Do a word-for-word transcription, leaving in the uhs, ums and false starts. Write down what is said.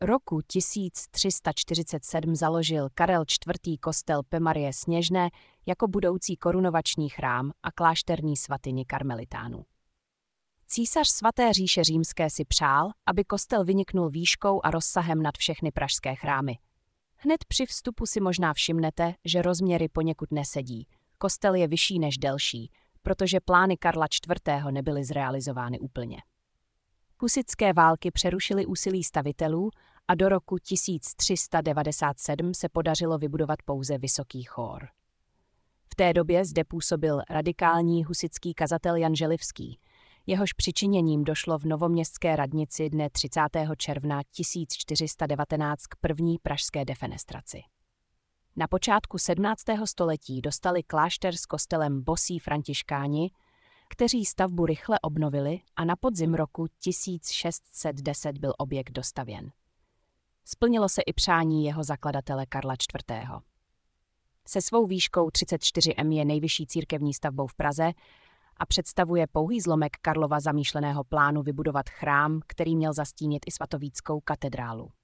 Roku tisíc tři sta čtyřicet sedm založil Karel čtvrtý kostel P. Marie Sněžné jako budoucí korunovační chrám a klášterní svatyni karmelitánů. Císař Svaté říše římské si přál, aby kostel vyniknul výškou a rozsahem nad všechny pražské chrámy. Hned při vstupu si možná všimnete, že rozměry poněkud nesedí. Kostel je vyšší než delší, protože plány Karla čtvrtého nebyly zrealizovány úplně. Husitské války přerušily úsilí stavitelů a do roku tisíc tři sta devadesát sedm se podařilo vybudovat pouze vysoký chór. V té době zde působil radikální husitský kazatel Jan Želivský. Jehož přičiněním došlo v novoměstské radnici dne třicátého června tisíc čtyři sta devatenáct k první pražské defenestraci. Na počátku sedmnáctého století dostali klášter s kostelem bosí františkáni, kteří stavbu rychle obnovili a na podzim roku tisíc šest set deset byl objekt dostavěn. Splnilo se i přání jeho zakladatele Karla čtvrtého. Se svou výškou třicet čtyři metrů je nejvyšší církevní stavbou v Praze a představuje pouhý zlomek Karlova zamýšleného plánu vybudovat chrám, který měl zastínit i svatovíckou katedrálu.